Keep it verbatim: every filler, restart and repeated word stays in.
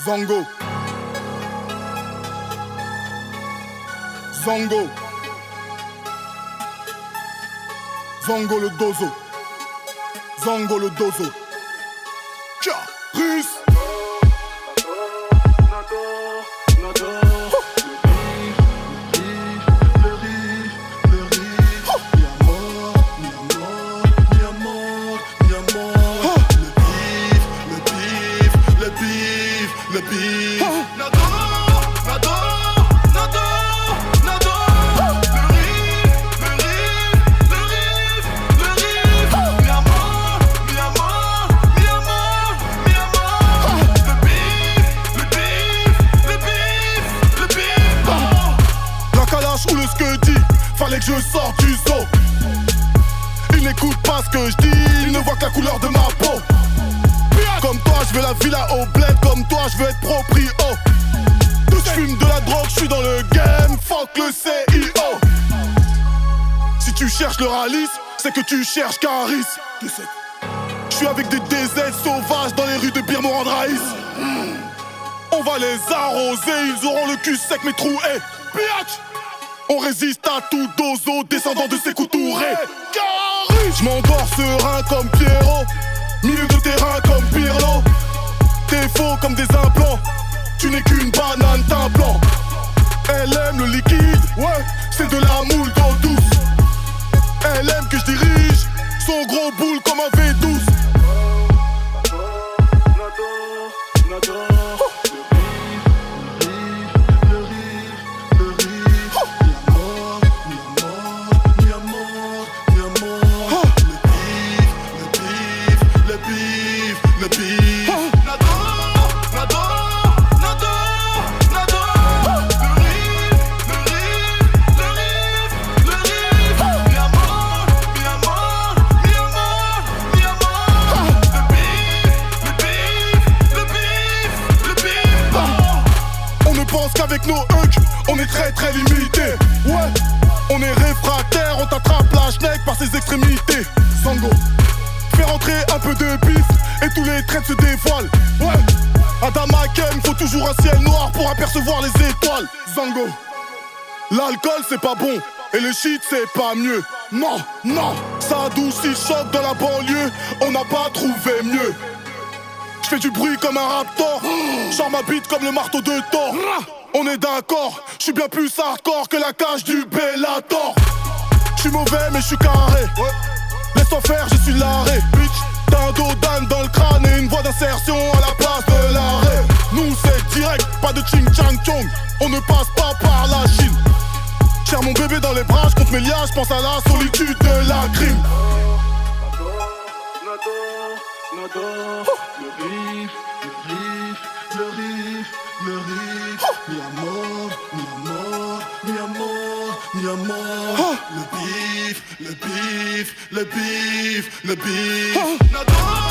Zango. Zango. Zango le dozo. Zango le dozo. Tcha, Russe. Le bif, nado, nado, nado, nado. Le riff, le riff, le riff, le riff. Mi amor, mi amor, mi amor, mi amor. Le bif, le bif, le bif, le bif. Oh. La calache ou le scuddy, fallait que je sorte du zoo. Il n'écoute pas ce que je dis, il ne voit que la couleur de ma peau. Comme toi, je veux la villa au bled, comme toi, je veux être proprio. Je fume de la drogue, je suis dans le game, fuck le C I O. Si tu cherches le ralice, c'est que tu cherches Caris. Je suis avec des D Z sauvages dans les rues de Birmorand-Raïs. On va les arroser, ils auront le cul sec mais troué. Biatch. On résiste à tout dozo, descendant de ses coutourés. Caris. Je m'endors serein comme Pierrot. Milieu de terrain comme Pirlo. T'es faux comme des implants. Tu n'es qu'une banane teint blanc. Elle aime le liquide, ouais, c'est de la moule d'eau douce. Elle aime que je dirige son gros boule comme un V douze. Le bif, nado, nado, nado, nado. Le riff, le riff, le riff, le riff. Mi amor, mi amor, mi amor, mi amor. Le bif, le bif, le bif, le bif. Oh. On ne pense qu'avec nos hugs, on est très très limité. Ouais, on est réfractaire, on t'attrape la schneck par ses extrémités. Zango. Fais rentrer un peu de bif et tous les traits se dévoilent. Ouais, à Damaken, faut toujours un ciel noir pour apercevoir les étoiles. Zango. L'alcool c'est pas bon et le shit c'est pas mieux. Non, non, ça adoucit le choc dans la banlieue, on n'a pas trouvé mieux. J'fais du bruit comme un raptor, genre ma bite comme le marteau de Thor. On est d'accord, j'suis bien plus hardcore que la cage du Bellator. J'suis mauvais mais j'suis carré. Laisse-toi faire, je suis l'arrêt, bitch. T'as un dos d'âne dans le crâne et une voie d'insertion à la place de l'arrêt. Nous c'est direct, pas de ching chang chong. On ne passe pas par la Chine. Cher mon bébé dans les bras, je compte mes liens, je pense à la solitude de la crime. Nado, nado, nado. Le riff, le riff, le riff, le riff. Mi amor, mi amor, mi amor, mi amor. Le bif, le bif, le bif, le bif. Nado.